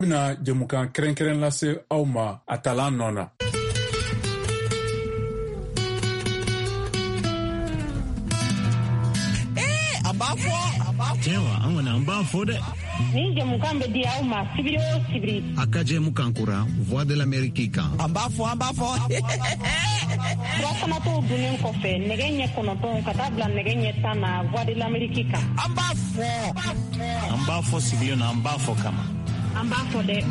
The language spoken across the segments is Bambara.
bina jɛmukan kɛrɛnkɛrɛn lase aw ma a talan nɔ na. Tewa, an wana an b'a fɔ dɛ. Ni jɛmukan bɛ di aw ma sibiri o sibiri. A ka jɛmukan kura Voix de l'Amérique kan. An b'a fɔ. Furasanatɔw dunnen kɔfɛ nɛgɛ ɲɛ 9 ka taa bila nɛgɛ ɲɛ 10 na Voix de l'Amérique kan. An b'a fɔ. An b'a fɔ sigilen na, an b'a fɔ kama. An b'a fɔ dɛ.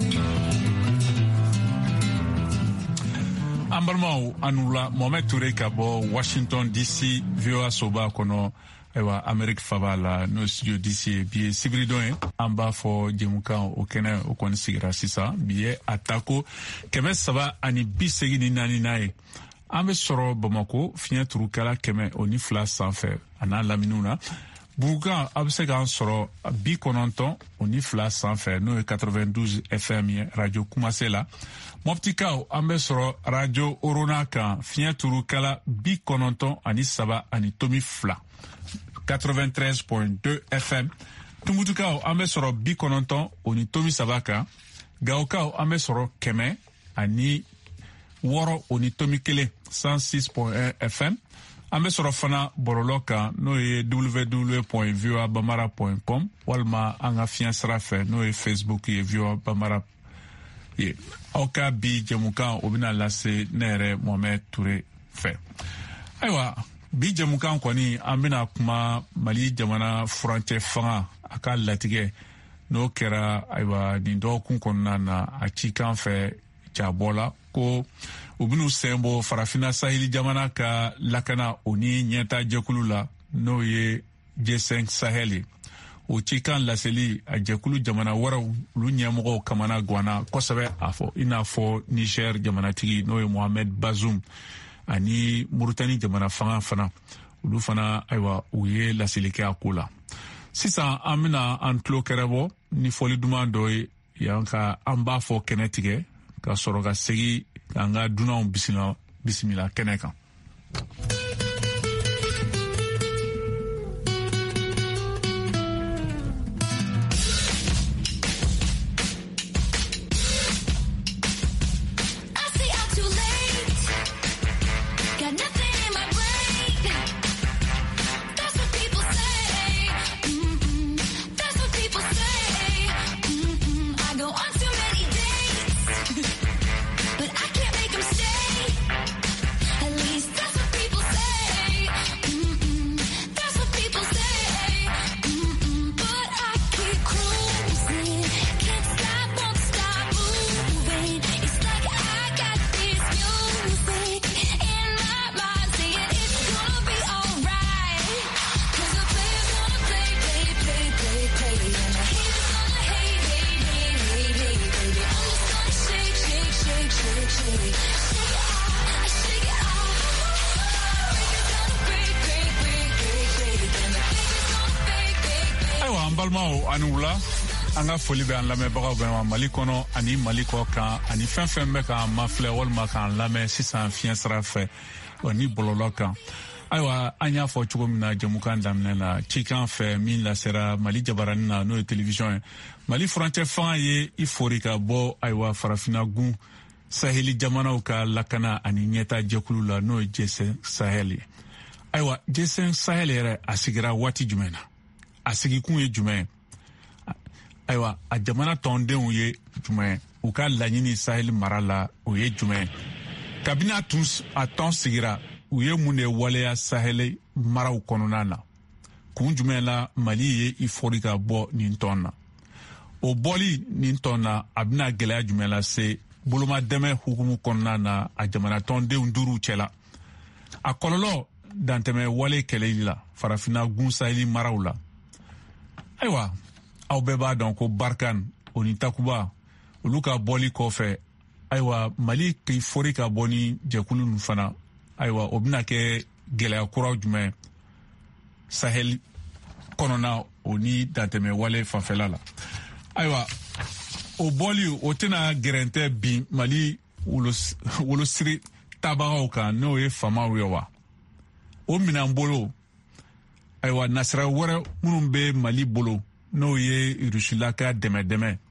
An balimaw an wula Mohamed Touré ka bɔ Washington DC VOA soba kɔnɔ. Ewa Amerique faba la no studio DC bi sibiri don an b'a fɔ jɛmukan o kɛnɛ o kɔni sigira sisan bi atako 384 n'a ye an bɛ sɔrɔ Bamako fiɲɛ turukala 102 sanfɛ a n'a laminiw na Bukan a bɛ se k'an sɔrɔ 92 sanfɛ n'o ye 92 FM ye radio Kumase la Moptikaw an bɛ sɔrɔ radio Orona kan fiɲɛ turukala 93.2 93.2 FM. Tumbutukaw an bɛ sɔrɔ 93 kan. Gawokaw an bɛ sɔrɔ 106.1 106.1 FM. An bɛ sɔrɔ fana bɔlɔlɔ kan n'o ye www.voabamara.com walima an ka fiɲɛ sira fɛ n'o ye Facebook ye VOA Bamara ye. Aw ka bi jɛmukan o bɛna lase ne yɛrɛ Mohamed Touré fɛ. Ayiwa. Bi jɛmukan kɔni an bɛna kuma Mali jamana furancɛ fanga a ka latigɛ n'o kɛra ayiwa nin dɔgɔkun kɔnɔna na a cikan fɛ jabɔ la ko u bɛn'u sen bɔ farafina saheli jamana ka lakana o ni ɲɛta jɛkulu la n'o ye G5 Sahel ye. O cikan laseli a jɛkulu jamana wɛrɛw olu ɲɛmɔgɔw kamana guwana kosɛbɛ a fɔ i n'a fɔ Niger jamanatigi n'o ye Mohamed Bazoum ani Mauritanie jamana fanga fana olu fana ayiwa u ye laseli kɛ a ko la. Sisan an bɛna an tulo kɛrɛbɔ ni fɔli duman dɔ ye yan ka an b'a fɔ kɛnɛ tigɛ ka sɔrɔ ka segin k'an ka dunanw bisimila kɛnɛ kan. Ani wula an ka foli bɛ an lamɛnbagaw bɛɛ ma Mali kɔnɔ ani Mali kɔ kan ani fɛn fɛn bɛ k'an mafilɛ walima k'an lamɛn sisan fiɲɛ sira fɛ ni bɔlɔlɔ kan. Ayiwa an y'a fɔ cogo min na jɛmukan daminɛ na cikan fɛ min lasera Mali jabaranin na n'o ye télévision ye. Mali furancɛ fanga ye i fori ka bɔ ayiwa farafina gun Saheli jamanaw ka lakana ani ɲɛta jɛkulu la n'o ye G5 Sahel ye. Ayiwa G5 Sahel yɛrɛ a sigira waati jumɛn na? A sigikun ye jumɛn ye? Ayiwa a jamana tɔndenw ye jumɛn? U ka laɲini Sahel mara la o ye jumɛn? Kabini a tɔn sigira u ye mun de waleya Sahel maraw kɔnɔna na? Kun jumɛn la Mali ye i fori ka bɔ nin tɔn na? O bɔli nin tɔn na a bɛna gɛlɛya jumɛn lase bolomadɛmɛ hukumu kɔnɔna na a jamana tɔndenw duuru cɛla? A kɔlɔlɔ dantɛmɛ wale kɛlɛli la farafina gun Sahel maraw la. Ayiwa aw bɛɛ b'a dɔn ko Barkan o ni Takuba olu ka bɔli kɔfɛ ayiwa Mali k'i fori ka bɔ ni jɛkulu ninnu fana ayiwa o bɛna kɛ gɛlɛya kuraw jumɛn Sahel kɔnɔna o ni dantɛmɛ wale fanfɛla la. Ayiwa o bɔli o tɛna gɛrɛntɛ bin Mali wolosiri tabagaw kan n'o ye famaw ye wa? O minan bolo ayiwa nasira wɛrɛ minnu bɛ Mali bolo n'o ye Rusilaka dɛmɛ